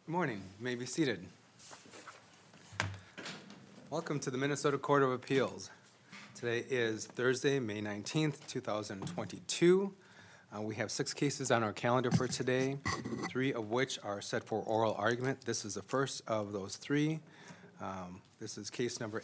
Good morning. You may be seated. Welcome to the Minnesota Court of Appeals. Today is Thursday, May 19th, 2022. We have 6 cases on our calendar for today, 3 of which are set for oral argument. This is the first of those 3. This is case number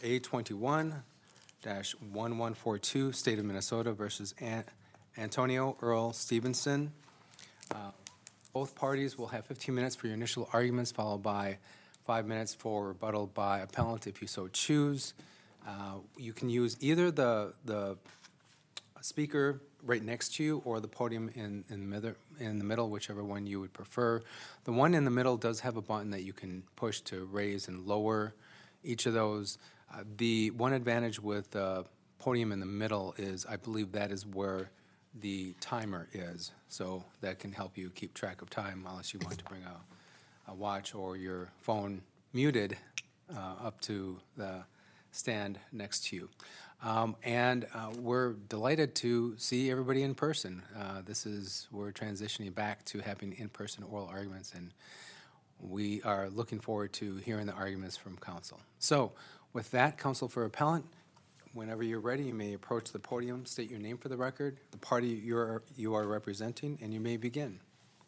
A21-1142, State of Minnesota versus Antonio Earl Stevenson. Both parties will have 15 minutes for your initial arguments, followed by 5 minutes for rebuttal by appellant if you so choose. You can use either the speaker right next to you or the podium in the middle, whichever one you would prefer. The one in the middle does have a button that you can push to raise and lower each of those. The one advantage with the podium in the middle is I believe that is where the timer is, so that can help you keep track of time unless you want to bring a watch or your phone muted up to the stand next to you. We're delighted to see everybody in person. We're transitioning back to having in-person oral arguments, and we are looking forward to hearing the arguments from counsel. So with that, counsel for appellant, whenever you're ready, you may approach the podium, state your name for the record, the party you are representing, and you may begin.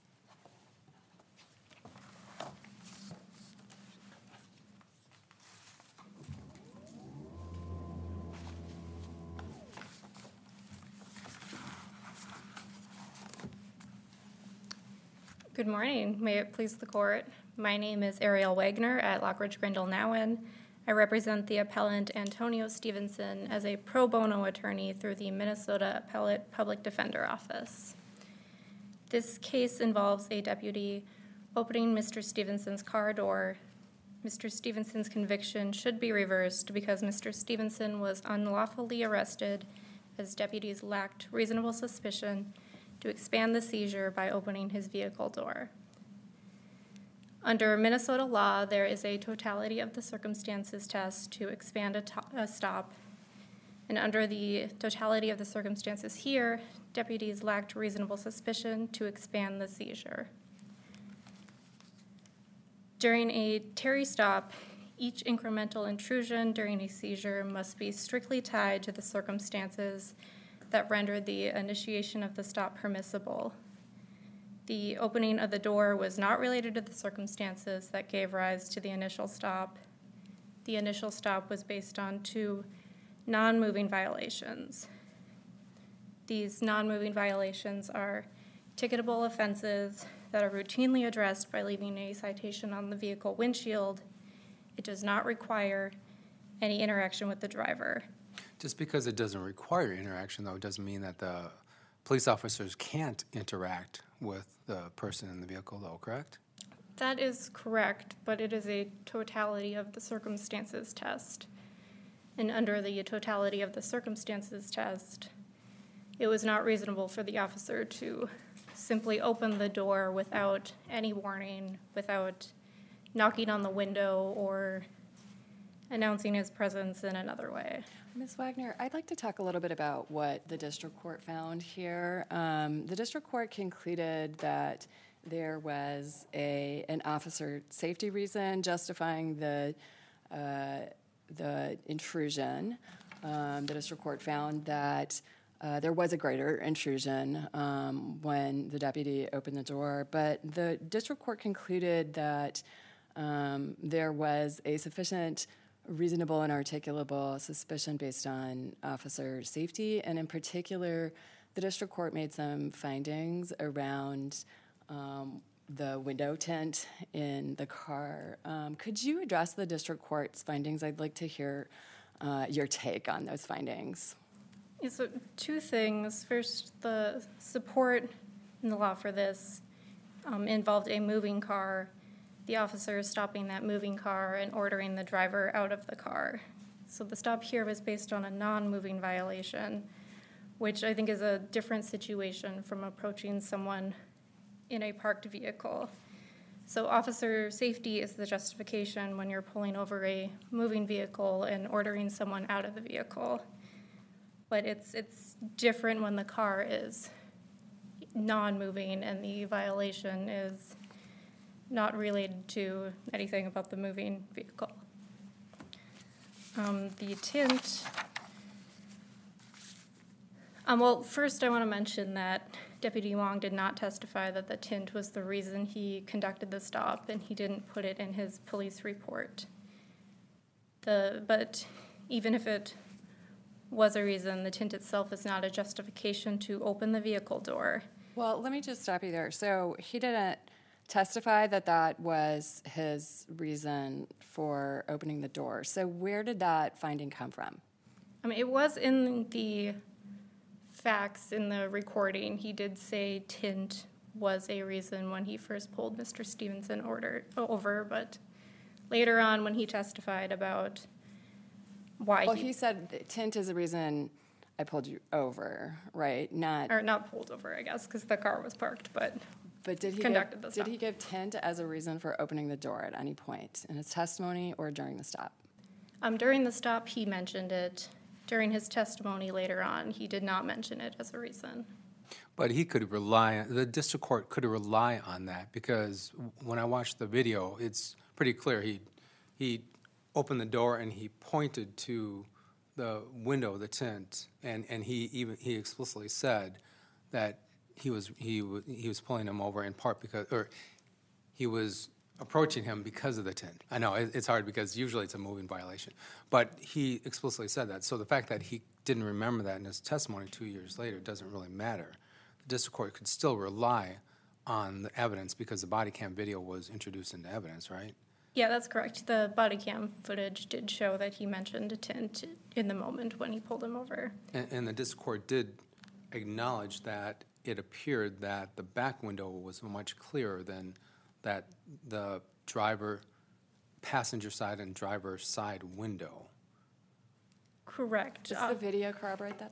Good morning. May it please the court. My name is Ariel Wagner at Lockridge Grindle Nowen. I represent the appellant Antonio Stevenson as a pro bono attorney through the Minnesota Appellate Public Defender Office. This case involves a deputy opening Mr. Stevenson's car door. Mr. Stevenson's conviction should be reversed because Mr. Stevenson was unlawfully arrested as deputies lacked reasonable suspicion to expand the seizure by opening his vehicle door. Under Minnesota law, there is a totality of the circumstances test to expand a stop. And under the totality of the circumstances here, deputies lacked reasonable suspicion to expand the seizure. During a Terry stop, each incremental intrusion during a seizure must be strictly tied to the circumstances that rendered the initiation of the stop permissible. The opening of the door was not related to the circumstances that gave rise to the initial stop. The initial stop was based on 2 non-moving violations. These non-moving violations are ticketable offenses that are routinely addressed by leaving a citation on the vehicle windshield. It does not require any interaction with the driver. Just because it doesn't require interaction, though, doesn't mean that the police officers can't interact with the person in the vehicle, though, correct? That is correct, but it is a totality of the circumstances test. And under the totality of the circumstances test, it was not reasonable for the officer to simply open the door without any warning, without knocking on the window or announcing his presence in another way. Ms. Wagner, I'd like to talk a little bit about what the district court found here. The district court concluded that there was an officer safety reason justifying the intrusion. The district court found that there was a greater intrusion when the deputy opened the door, but the district court concluded that there was a sufficient reasonable and articulable suspicion based on officer safety, and in particular, the district court made some findings around the window tint in the car. Could you address the district court's findings? I'd like to hear your take on those findings. Yeah, so 2 things. First, the support in the law for this involved a moving car, the officer stopping that moving car and ordering the driver out of the car. So the stop here was based on a non-moving violation, which I think is a different situation from approaching someone in a parked vehicle. So officer safety is the justification when you're pulling over a moving vehicle and ordering someone out of the vehicle. But it's different when the car is non-moving and the violation is not related to anything about the moving vehicle. The tint. Well, first I want to mention that Deputy Wong did not testify that the tint was the reason he conducted the stop, and he didn't put it in his police report. But even if it was a reason, the tint itself is not a justification to open the vehicle door. Well, let me just stop you there. So he didn't testify that that was his reason for opening the door. So where did that finding come from? I mean, it was in the facts in the recording. He did say tint was a reason when he first pulled Mr. Stevenson over, but later on when he testified about why Well, he said that tint is the reason I pulled you over, right? not pulled over, I guess, because the car was parked, but But conducted the stop. did he give tint as a reason for opening the door at any point in his testimony or during the stop? During the stop, he mentioned it. During his testimony later on, he did not mention it as a reason. But the district court could rely on that, because when I watched the video, it's pretty clear. He opened the door and he pointed to the window, the tint, and he explicitly said that he was pulling him over in part he was approaching him because of the tint. I know it's hard because usually it's a moving violation, but he explicitly said that. So the fact that he didn't remember that in his testimony 2 years later doesn't really matter. The district court could still rely on the evidence because the body cam video was introduced into evidence, right? Yeah, that's correct. The body cam footage did show that he mentioned a tint in the moment when he pulled him over. And the district court did acknowledge that it appeared that the back window was much clearer than that the passenger side and driver side window. Correct. Does the video corroborate that?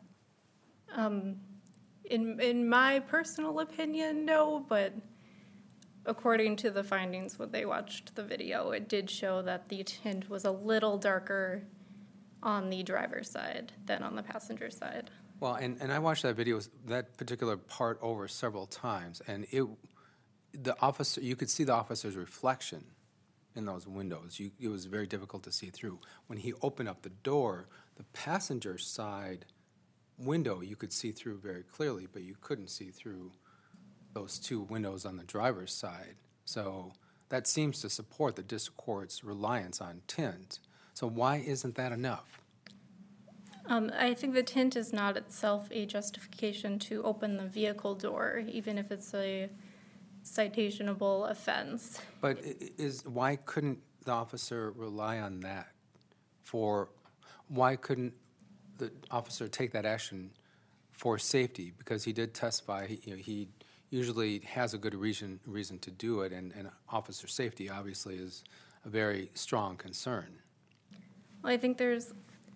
In my personal opinion, no, but according to the findings when they watched the video, it did show that the tint was a little darker on the driver's side than on the passenger side. Well, and I watched that video, that particular part, over several times, and you could see the officer's reflection in those windows. It was very difficult to see through. When he opened up the door, the passenger side window you could see through very clearly, but you couldn't see through those two windows on the driver's side. So that seems to support the district court's reliance on tint. So why isn't that enough? I think the tint is not itself a justification to open the vehicle door, even if it's a citationable offense. But why couldn't the officer rely on that why couldn't the officer take that action for safety? Because he did testify, he usually has a good reason to do it, and officer safety obviously is a very strong concern. Well, I think there's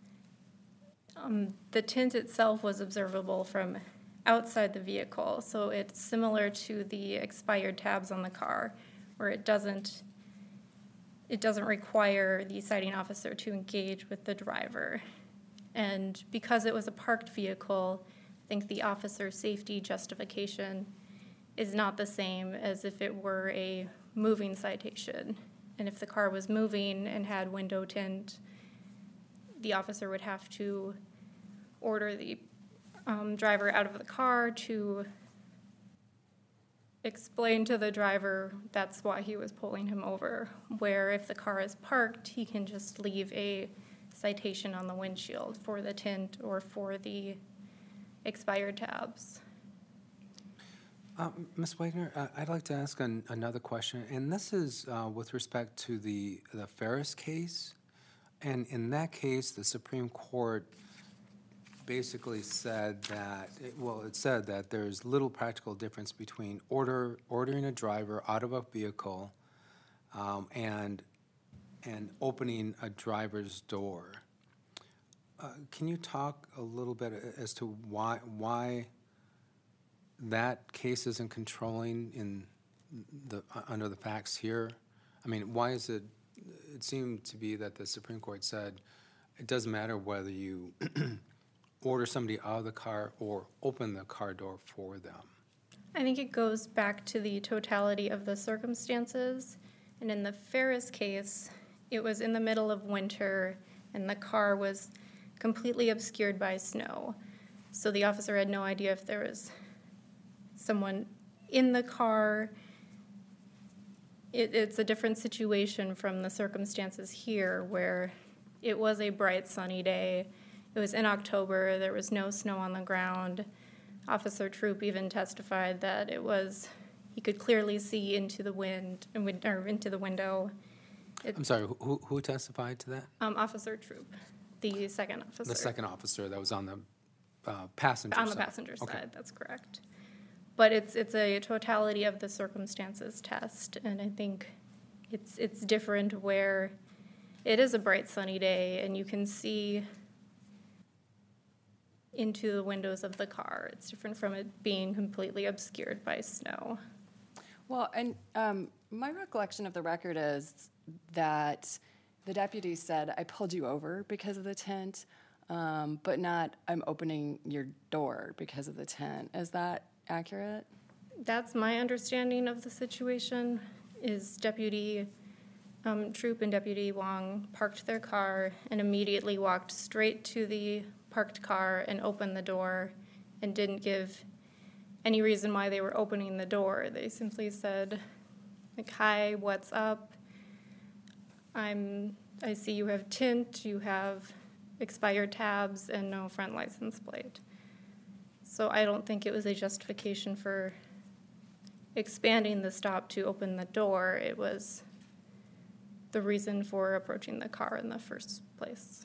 the tint itself was observable from outside the vehicle, so it's similar to the expired tabs on the car, where it doesn't require the citing officer to engage with the driver. And because it was a parked vehicle, I think the officer's safety justification is not the same as if it were a moving citation. And if the car was moving and had window tint, the officer would have to order the driver out of the car to explain to the driver that's why he was pulling him over. Where if the car is parked, he can just leave a citation on the windshield for the tint or for the expired tabs. Ms. Wagner, I'd like to ask another question, and this is with respect to the Ferris case. And in that case, the Supreme Court basically said that, it said that there's little practical difference between ordering a driver out of a vehicle and opening a driver's door. Can you talk a little bit as to why that case isn't controlling under the facts here? I mean, why is it? It seemed to be that the Supreme Court said it doesn't matter whether you order somebody out of the car or open the car door for them. I think it goes back to the totality of the circumstances. And in the Ferris case, it was in the middle of winter and the car was completely obscured by snow. So the officer had no idea if there was someone in the car. It's a different situation from the circumstances here where it was a bright sunny day. It was in October, there was no snow on the ground. Officer Troop even testified that he could clearly see into the into the window. I'm sorry, who testified to that? Officer Troop, the second officer. The second officer that was on the passenger side. On the passenger Okay. side, that's correct. But it's a totality of the circumstances test, and I think it's different where it is a bright sunny day and you can see into the windows of the car. It's different from it being completely obscured by snow. Well, and my recollection of the record is that the deputy said, I pulled you over because of the tent, but not, I'm opening your door because of the tent. Is that accurate? That's my understanding of the situation, is Deputy Troop and Deputy Wong parked their car and immediately walked straight to the parked car and opened the door and didn't give any reason why they were opening the door. They simply said, like, hi, what's up? I see you have tint, you have expired tabs, and no front license plate. So I don't think it was a justification for expanding the stop to open the door. It was the reason for approaching the car in the first place.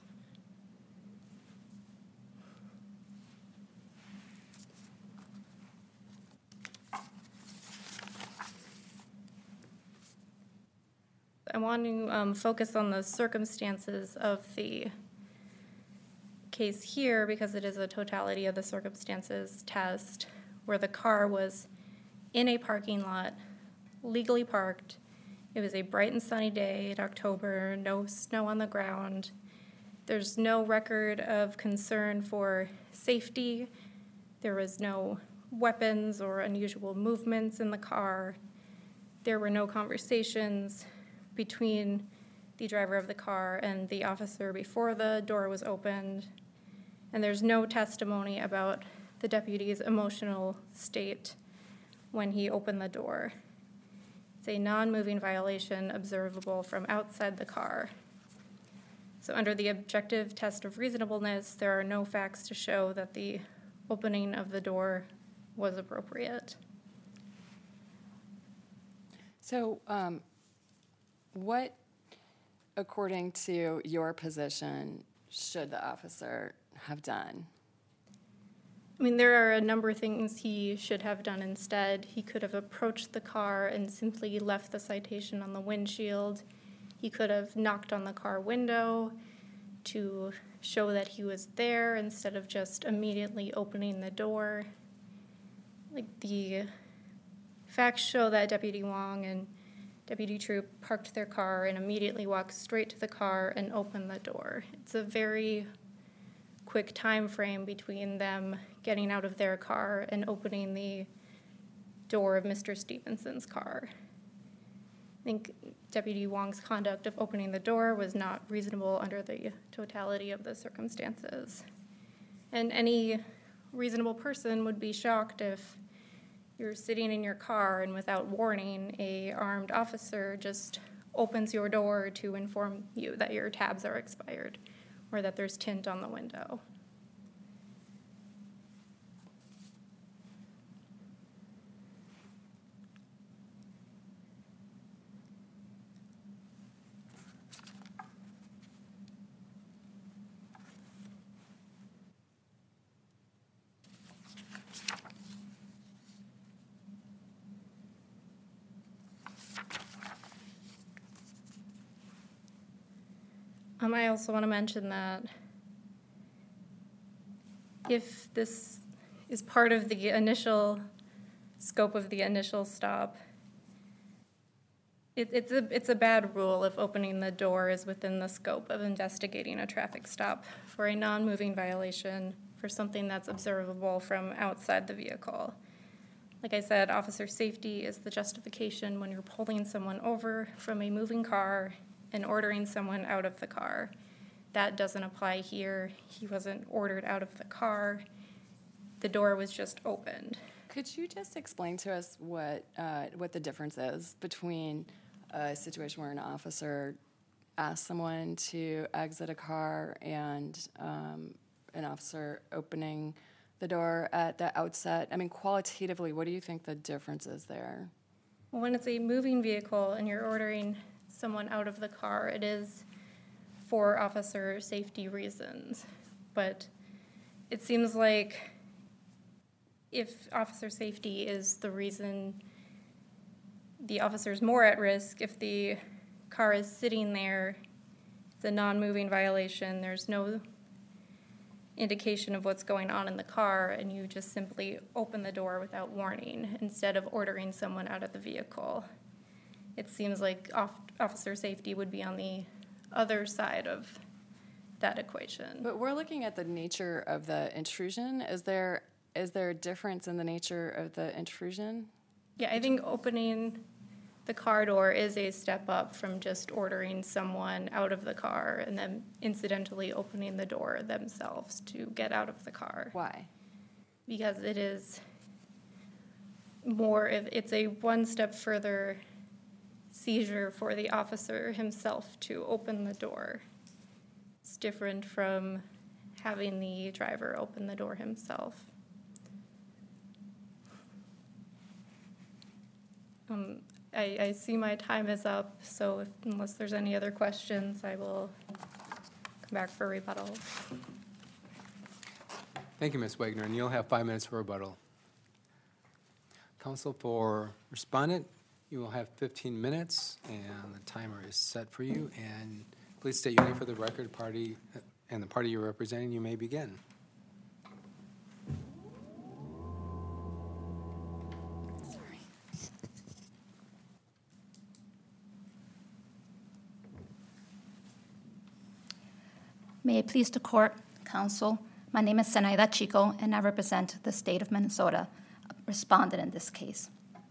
I want to focus on the circumstances of the case here because it is a totality of the circumstances test where the car was in a parking lot, legally parked. It was a bright and sunny day in October, no snow on the ground. There's no record of concern for safety. There was no weapons or unusual movements in the car. There were no conversations between the driver of the car and the officer before the door was opened. And there's no testimony about the deputy's emotional state when he opened the door. It's a non-moving violation observable from outside the car. So under the objective test of reasonableness, there are no facts to show that the opening of the door was appropriate. So what, according to your position, should the officer have done? I mean, there are a number of things he should have done instead. He could have approached the car and simply left the citation on the windshield. He could have knocked on the car window to show that he was there instead of just immediately opening the door. Like, the facts show that Deputy Wong and Deputy Troop parked their car and immediately walked straight to the car and opened the door. It's a very quick time frame between them getting out of their car and opening the door of Mr. Stevenson's car. I think Deputy Wong's conduct of opening the door was not reasonable under the totality of the circumstances. And any reasonable person would be shocked if you're sitting in your car and without warning, an armed officer just opens your door to inform you that your tabs are expired or that there's tint on the window. I also want to mention that if this is part of the initial scope of the initial stop, it's a bad rule if opening the door is within the scope of investigating a traffic stop for a non-moving violation for something that's observable from outside the vehicle. Like I said, officer safety is the justification when you're pulling someone over from a moving car and ordering someone out of the car. That doesn't apply here. He wasn't ordered out of the car. The door was just opened. Could you just explain to us what the difference is between a situation where an officer asks someone to exit a car and an officer opening the door at the outset? I mean, qualitatively, what do you think the difference is there? Well, when it's a moving vehicle and you're ordering someone out of the car, it is for officer safety reasons. But it seems like if officer safety is the reason the officer's more at risk, if the car is sitting there, it's a non-moving violation, there's no indication of what's going on in the car, and you just simply open the door without warning instead of ordering someone out of the vehicle. It seems like officer safety would be on the other side of that equation. But we're looking at the nature of the intrusion. Is there a difference in the nature of the intrusion? Yeah, I think opening the car door is a step up from just ordering someone out of the car and then incidentally opening the door themselves to get out of the car. Why? Because it is more, it's a one step further seizure for the officer himself to open the door. It's different from having the driver open the door himself. I see my time is up, so unless there's any other questions, I will come back for rebuttal. Thank you, Ms. Wagner, and you'll have 5 minutes for rebuttal. Counsel for respondent, you will have 15 minutes, and the timer is set for you. And please state your name for the record, party, and the party you're representing. You may begin. May it please the court, counsel. My name is Zenaida Chico, and I represent the state of Minnesota, respondent in this case.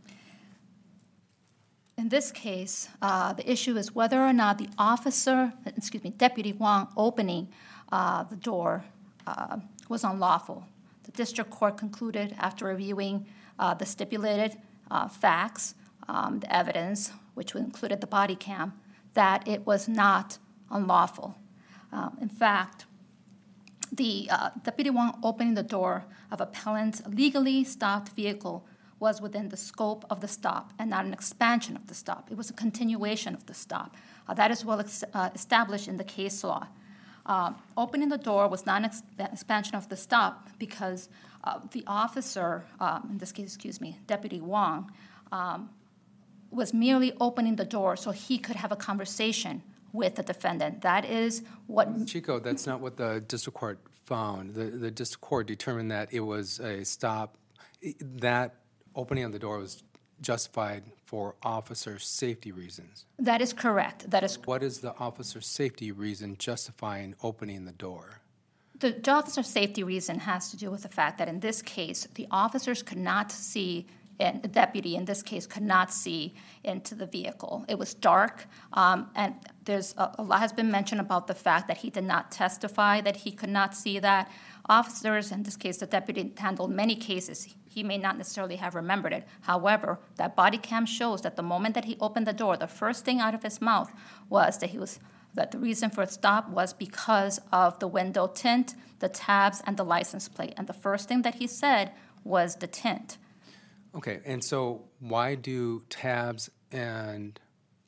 In this case, the issue is whether or not the Deputy Wong opening the door was unlawful. The district court concluded after reviewing the stipulated facts, the evidence, which included the body cam, that it was not unlawful. In fact, the Deputy Wong opening the door of appellant's legally stopped vehicle was within the scope of the stop and not an expansion of the stop. It was a continuation of the stop. That is well established in the case law. Opening the door was not an expansion of the stop because the officer, in this case, Deputy Wong, was merely opening the door so he could have a conversation with the defendant. That is what... Chico, that's not what the district court found. The district court determined that it was a stop, that opening of the door was justified for officer safety reasons. That is correct. What is the officer safety reason justifying opening the door? The officer safety reason has to do with the fact that in this case, the officers could not see, and the deputy in this case could not see into the vehicle. It was dark, and there's a lot has been mentioned about the fact that he did not testify that he could not see that. Officers, in this case, the deputy handled many cases. He may not necessarily have remembered it. However, that body cam shows that the moment that he opened the door, the first thing out of his mouth was that the reason for a stop was because of the window tint, the tabs, and the license plate. And the first thing that he said was the tint. Okay, and so why do tabs and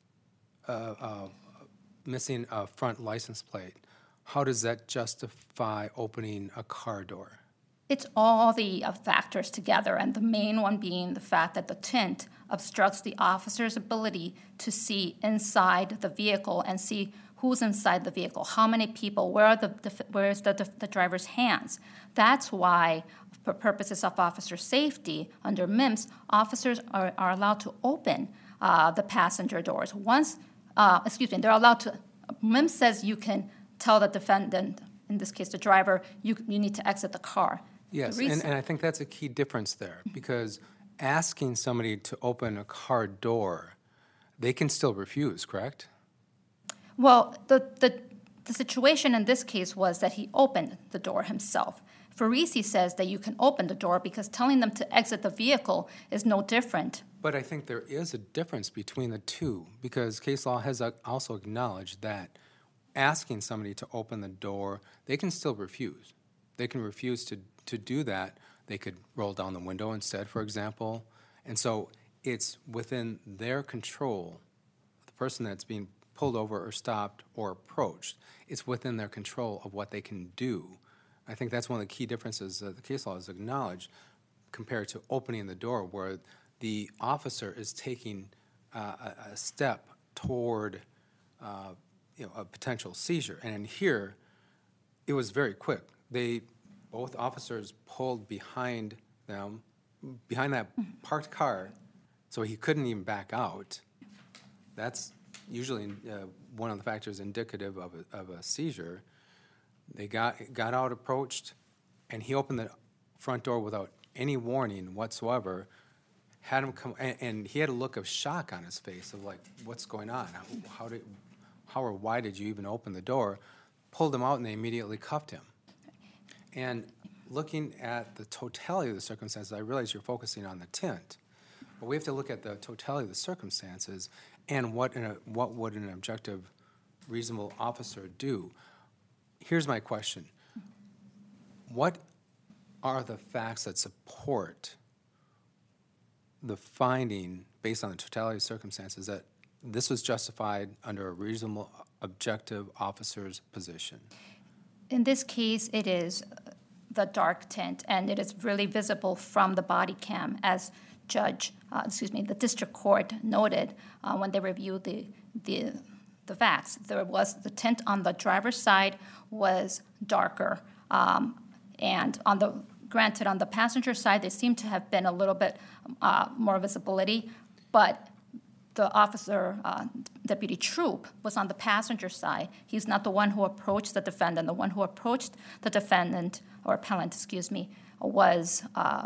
missing a front license plate, how does that justify opening a car door? It's all the factors together, and the main one being the fact that the tint obstructs the officer's ability to see inside the vehicle and see who's inside the vehicle, how many people, where's the driver's hands. That's why, for purposes of officer safety, under MIMS, officers are allowed to open the passenger doors. They're allowed to, MIMS says you can tell the defendant, in this case the driver, you need to exit the car. Yes, and I think that's a key difference there, because asking somebody to open a car door, they can still refuse, correct? Well, the situation in this case was that he opened the door himself. Farisi says that you can open the door because telling them to exit the vehicle is no different. But I think there is a difference between the two, because case law has also acknowledged that asking somebody to open the door, they can still refuse. They can refuse to do that. They could roll down the window instead, for example. And so it's within their control, the person that's being pulled over or stopped or approached, it's within their control of what they can do. I think that's one of the key differences that the case law has acknowledged compared to opening the door, where the officer is taking a step toward a potential seizure. And in here, it was very quick. Both officers pulled behind them, behind that parked car, so he couldn't even back out. That's usually one of the factors indicative of a seizure. They got out, approached, and he opened the front door without any warning whatsoever. Had him come, and he had a look of shock on his face of like, what's going on? How or why did you even open the door? Pulled him out, and they immediately cuffed him. And looking at the totality of the circumstances, I realize you're focusing on the tint, but we have to look at the totality of the circumstances and what would an objective, reasonable officer do. Here's my question. What are the facts that support the finding, based on the totality of circumstances, that this was justified under a reasonable, objective officer's position? In this case, it is the dark tint, and it is really visible from the body cam, as the district court noted when they reviewed the facts. There was the tint on the driver's side was darker, and on the passenger side, there seemed to have been a little bit more visibility, but the officer, Deputy Troop, was on the passenger side. He's not the one who approached the defendant. The one who approached the defendant, or appellant, was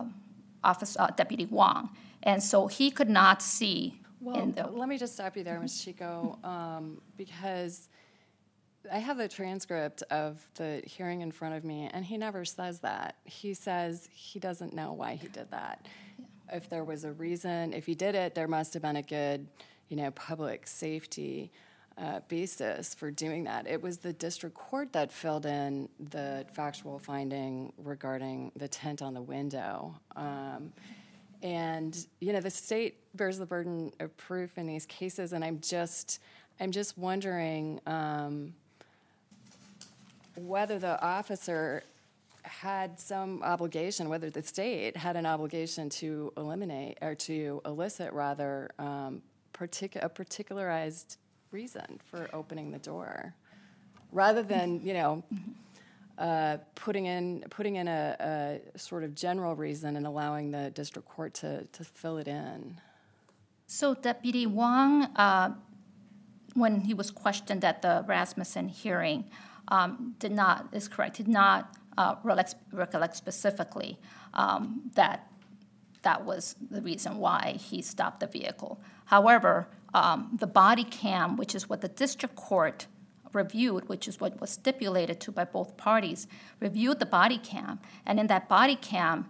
Deputy Wong. And so he could not see. Well, let me just stop you there, Ms. Chico, because I have the transcript of the hearing in front of me, and he never says that. He says he doesn't know why he did that. If there was a reason, if he did it, there must have been a good, public safety basis for doing that. It was the district court that filled in the factual finding regarding the tint on the window. And the state bears the burden of proof in these cases, and I'm just wondering whether the officer had some obligation, whether the state had an obligation to eliminate or to elicit rather a particularized reason for opening the door, rather than putting in a sort of general reason and allowing the district court to fill it in. So Deputy Wong, when he was questioned at the Rasmussen hearing, did not recollect specifically that was the reason why he stopped the vehicle. However, the body cam, which is what the district court reviewed, which is what was stipulated to by both parties, reviewed the body cam, and in that body cam,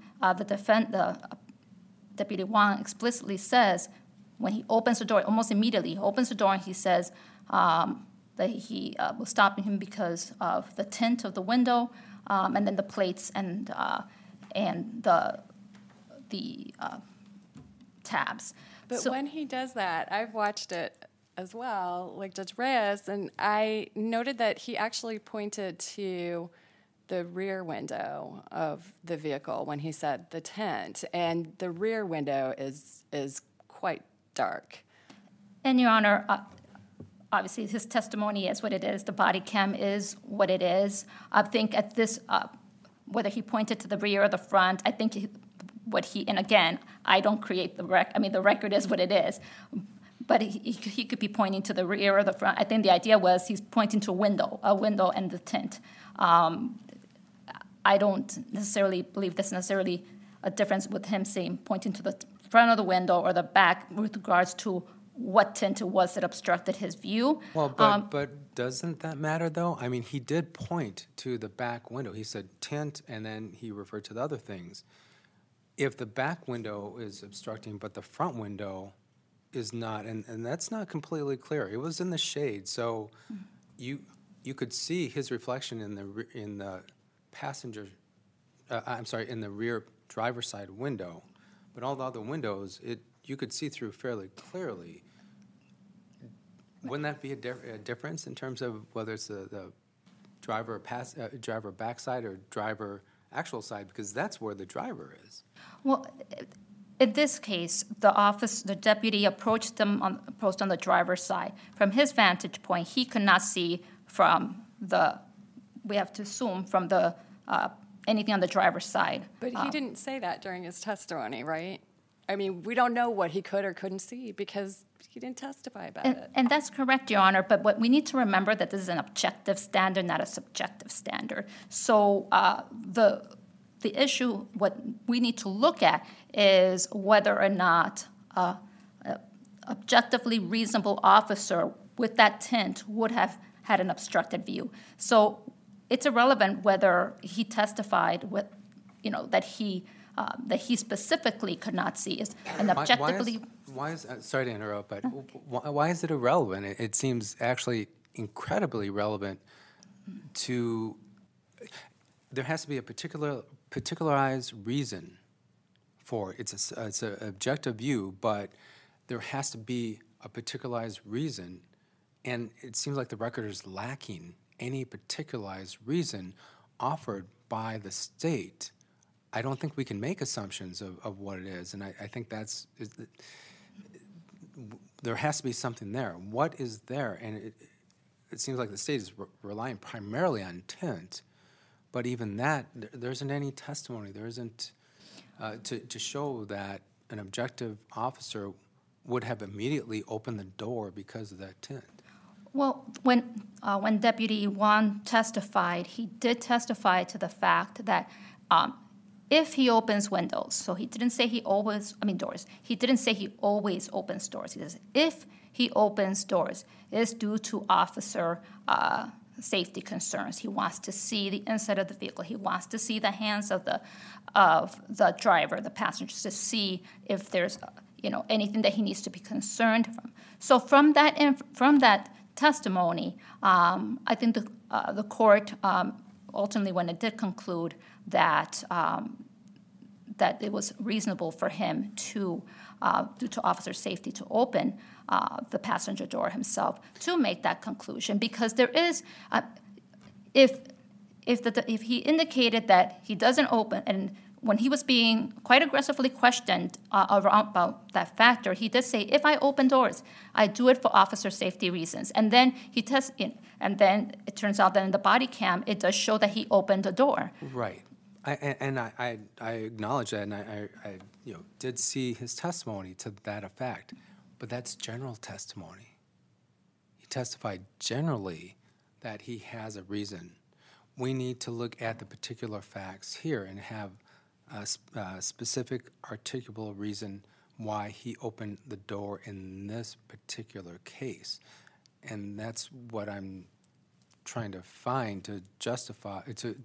Deputy Wong explicitly says when he opens the door, almost immediately, he opens the door and he says that he was stopping him because of the tint of the window, and then the plates and the tabs. But when he does that, I've watched it as well, like Judge Reyes, and I noted that he actually pointed to the rear window of the vehicle when he said the tint, and the rear window is quite dark. And Your Honor, obviously his testimony is what it is. The body cam is what it is. I think at this, whether he pointed to the rear or the front, I think and again, I don't create the record. The record is what it is. But he could be pointing to the rear or the front. I think the idea was he's pointing to a window and the tint. I don't necessarily believe there's necessarily a difference with him pointing to the front of the window or the back with regards to what tint it was that obstructed his view. Well, but doesn't that matter, though? I mean, he did point to the back window. He said tint, and then he referred to the other things. If the back window is obstructing, but the front window is not, and that's not completely clear. It was in the shade, so you could see his reflection in the passenger, in the rear driver's side window, but all the other windows, you could see through fairly clearly. Wouldn't that be a difference in terms of whether it's the driver backside or driver actual side? Because that's where the driver is. Well, in this case, the deputy approached on the driver's side. From his vantage point, he could not see we have to assume from anything on the driver's side. But he didn't say that during his testimony, right? I mean, we don't know what he could or couldn't see because he didn't testify about it. And that's correct, Your Honor, but what we need to remember that this is an objective standard, not a subjective standard. So the issue, what we need to look at is whether or not an objectively reasonable officer with that tint would have had an obstructed view. So it's irrelevant whether he testified with, that he specifically could not see is an objectively. Sorry to interrupt, but why is it irrelevant? It seems actually incredibly relevant to. There has to be a particularized reason for it. It's an objective view, but there has to be a particularized reason, and it seems like the record is lacking any particularized reason offered by the state. I don't think we can make assumptions of what it is, and I think there has to be something there. What is there? And it seems like the state is relying primarily on tint, but even that, there isn't any testimony. There isn't to show that an objective officer would have immediately opened the door because of that tint. Well, when Deputy Wong testified, he did testify to the fact that if he opens windows, so he didn't say doors. He didn't say he always opens doors. He says if he opens doors, it is due to officer safety concerns. He wants to see the inside of the vehicle. He wants to see the hands of the driver, the passengers, to see if there's anything that he needs to be concerned from. So from that testimony, I think the court ultimately, when it did conclude that that it was reasonable for him to, due to officer safety, to open the passenger door himself to make that conclusion, because there is, if he indicated that he doesn't open, and when he was being quite aggressively questioned about that factor, he did say, if I open doors, I do it for officer safety reasons. And then and then it turns out that in the body cam, it does show that he opened the door. Right. I acknowledge that, and I did see his testimony to that effect, but that's general testimony. He testified generally that he has a reason. We need to look at the particular facts here and have a specific articulable reason why he opened the door in this particular case. And that's what I'm trying to find to justify,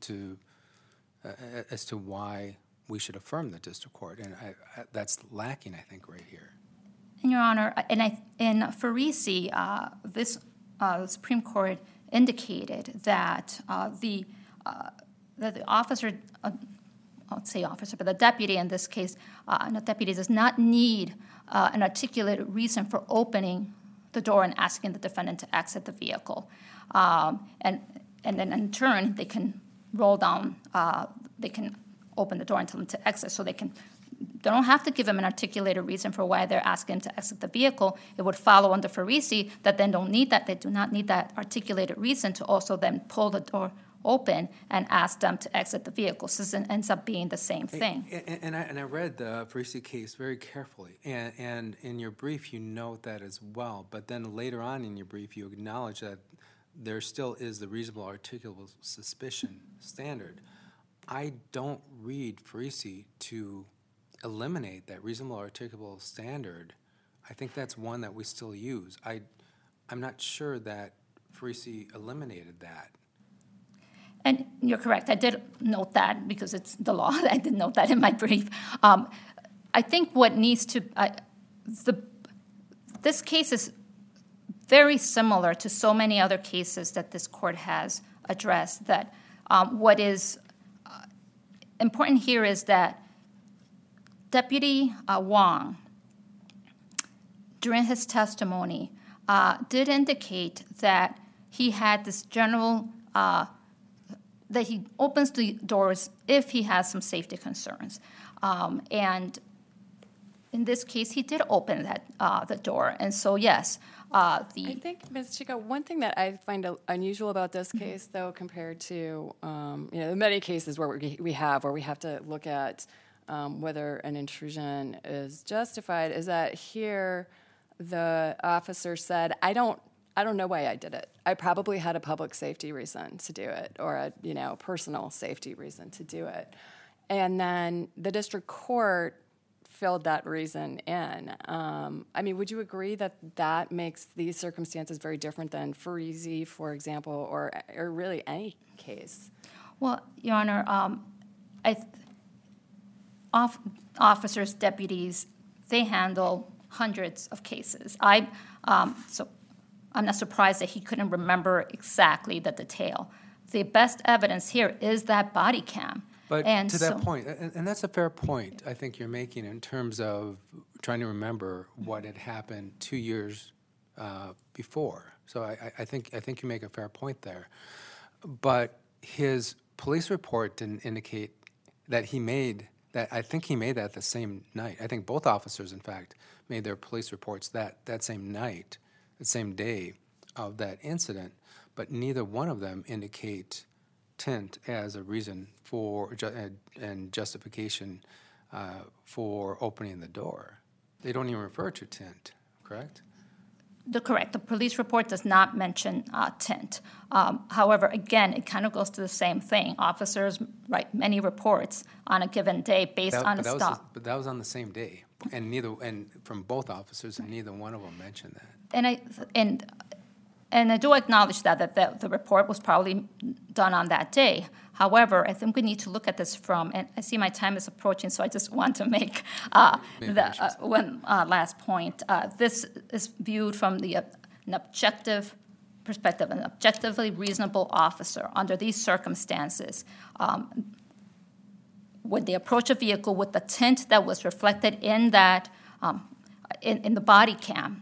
as to why we should affirm the district court. And that's lacking, I think, right here. And Your Honor, in Farisi, the Supreme Court indicated that the officer, I'll say officer, but the deputy in this case, the deputy does not need an articulated reason for opening the door and asking the defendant to exit the vehicle. And then in turn, they can roll down, they can open the door and tell them to exit. So they don't have to give him an articulated reason for why they're asking him to exit the vehicle. It would follow under Farisi that then don't need that. They do not need that articulated reason to also then pull the door open and ask them to exit the vehicle. So it ends up being the same thing. And I read the Farisi case very carefully, and in your brief you note that as well, but then later on in your brief you acknowledge that there still is the reasonable articulable suspicion standard. I don't read Farisi to eliminate that reasonable articulable standard, I think that's one that we still use. I'm not sure that Farisi eliminated that. And you're correct. I did note that because it's the law. I did note that in my brief. I think what needs to this case is very similar to so many other cases that this court has addressed. That what is important here is that Deputy Wong, during his testimony, did indicate that he had this general that he opens the doors if he has some safety concerns. And in this case, he did open the door. And so, yes, I think, Ms. Chico, one thing that I find unusual about this case, though, compared to many cases where we have to look at whether an intrusion is justified, is that here the officer said, I don't know why I did it. I probably had a public safety reason to do it, or a personal safety reason to do it. And then the district court filled that reason in. Would you agree that makes these circumstances very different than Farisi, for example, or really any case? Well, Your Honor, officers, deputies, they handle hundreds of cases. So I'm not surprised that he couldn't remember exactly the detail. The best evidence here is that body cam. But to that point, and that's a fair point I think you're making in terms of trying to remember what had happened 2 years before. So I think you make a fair point there. But his police report didn't indicate that he made that. I think he made that the same night. I think both officers, in fact, made their police reports that same night, the same day of that incident. But neither one of them indicate tint as a reason for and justification for opening the door. They don't even refer to tint, correct? Correct. The police report does not mention tint. However, again, it kind of goes to the same thing. Officers write many reports on a given day based on a stop. But that was on the same day, and from both officers, and neither one of them mentioned that. And I do acknowledge that the report was probably done on that day. However, I think we need to look at this and I see my time is approaching, so I just want to make one last point. This is viewed from an objective perspective, an objectively reasonable officer under these circumstances. When they approach a vehicle with the tint that was reflected in that in the body cam,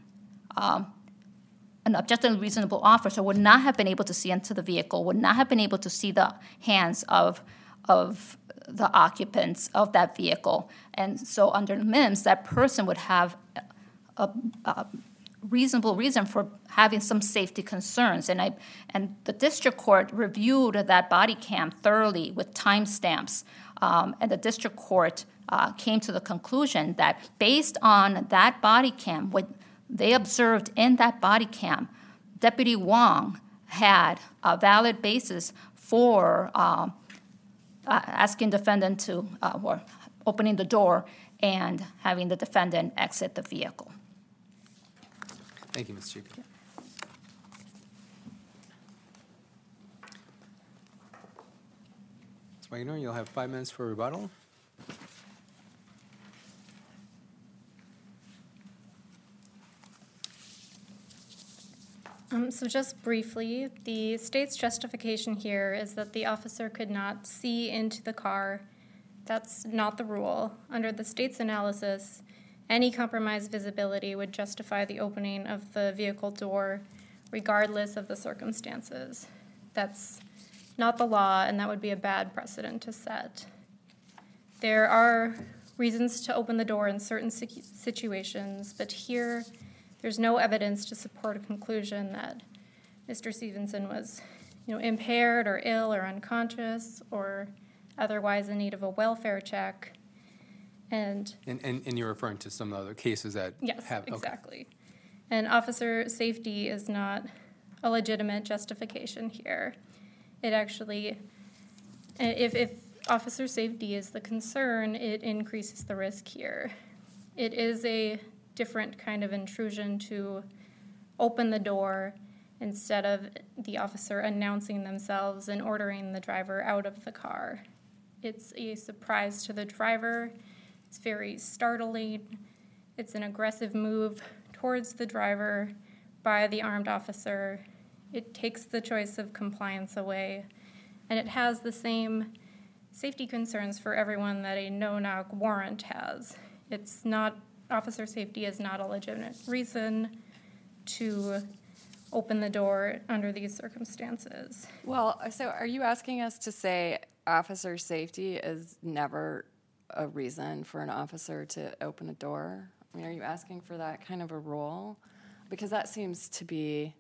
an objectively reasonable officer would not have been able to see into the vehicle, would not have been able to see the hands of the occupants of that vehicle. And so under MIMS, that person would have a reasonable reason for having some safety concerns. And the district court reviewed that body cam thoroughly with timestamps. And the district court came to the conclusion that based on that body cam, what they observed in that body cam, Deputy Wong had a valid basis for asking defendant to, or opening the door and having the defendant exit the vehicle. Thank you, Ms. Chico. Ms. Wagner, you'll have 5 minutes for rebuttal. So just briefly, the state's justification here is that the officer could not see into the car. That's not the rule. Under the state's analysis, any compromised visibility would justify the opening of the vehicle door regardless of the circumstances. That's not the law, and that would be a bad precedent to set. There are reasons to open the door in certain situations, but here there's no evidence to support a conclusion that Mr. Stevenson was, impaired or ill or unconscious or otherwise in need of a welfare check. And you're referring to some other cases that have... Yes, exactly. Okay. And officer safety is not a legitimate justification here. It actually, if officer safety is the concern, it increases the risk here. It is a different kind of intrusion to open the door instead of the officer announcing themselves and ordering the driver out of the car. It's a surprise to the driver. It's very startling. It's an aggressive move towards the driver by the armed officer. It takes the choice of compliance away, and it has the same safety concerns for everyone that a no-knock warrant has. It's not, officer safety is not a legitimate reason to open the door under these circumstances. Well, so are you asking us to say officer safety is never a reason for an officer to open a door? I mean, are you asking for that kind of a rule? Because that seems to be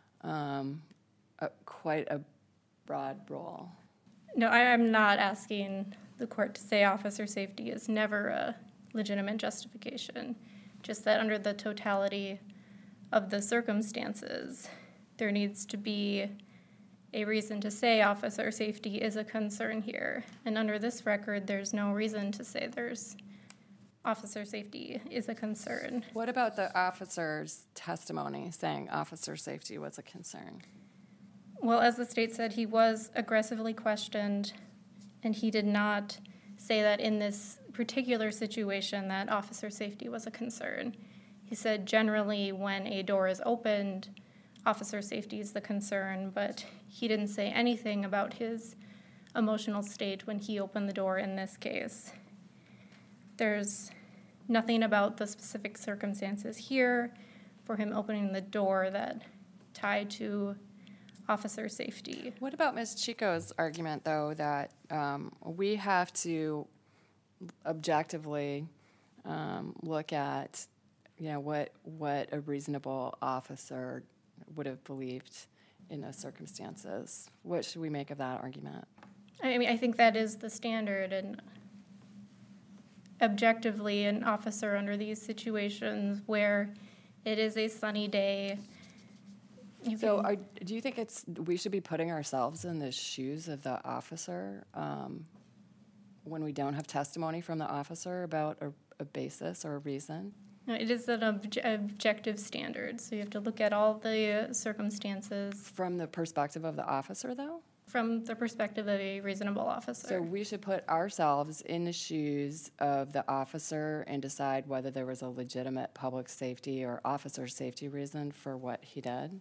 quite a broad role. No, I'm not asking the court to say officer safety is never a legitimate justification, just that under the totality of the circumstances, there needs to be a reason to say officer safety is a concern here. And under this record, there's no reason to say there's officer safety is a concern. What about the officer's testimony saying officer safety was a concern? Well, as the state said, he was aggressively questioned, and he did not say that in this particular situation that officer safety was a concern. He said generally when a door is opened, officer safety is the concern, but he didn't say anything about his emotional state when he opened the door in this case. There's nothing about the specific circumstances here for him opening the door that tied to officer safety. What about Ms. Chico's argument, though, that we have to objectively look at, what a reasonable officer would have believed in those circumstances? What should we make of that argument? I mean, I think that is the standard, and objectively, an officer under these situations where it is a sunny day. Do you think we should be putting ourselves in the shoes of the officer when we don't have testimony from the officer about a basis or a reason? No, it is an objective standard, so you have to look at all the circumstances. From the perspective of the officer, though? From the perspective of a reasonable officer. So we should put ourselves in the shoes of the officer and decide whether there was a legitimate public safety or officer safety reason for what he did?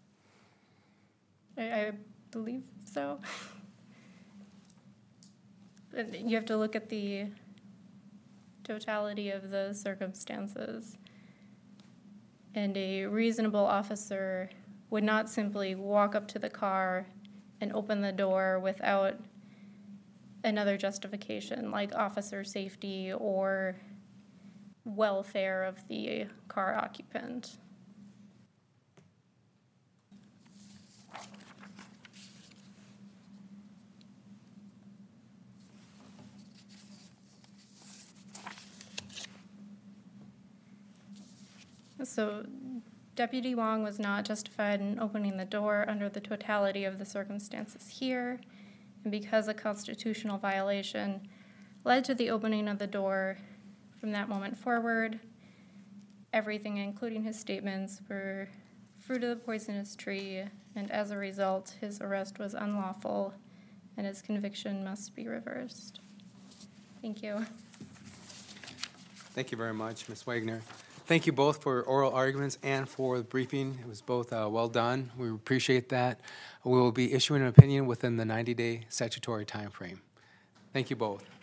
I believe so. You have to look at the totality of the circumstances. And a reasonable officer would not simply walk up to the car and open the door without another justification, like officer safety or welfare of the car occupant. So Deputy Wong was not justified in opening the door under the totality of the circumstances here, and because a constitutional violation led to the opening of the door from that moment forward, everything, including his statements, were fruit of the poisonous tree, and as a result, his arrest was unlawful, and his conviction must be reversed. Thank you. Thank you very much, Ms. Wagner. Thank you both for oral arguments and for the briefing. It was both well done. We appreciate that. We will be issuing an opinion within the 90-day statutory time frame. Thank you both.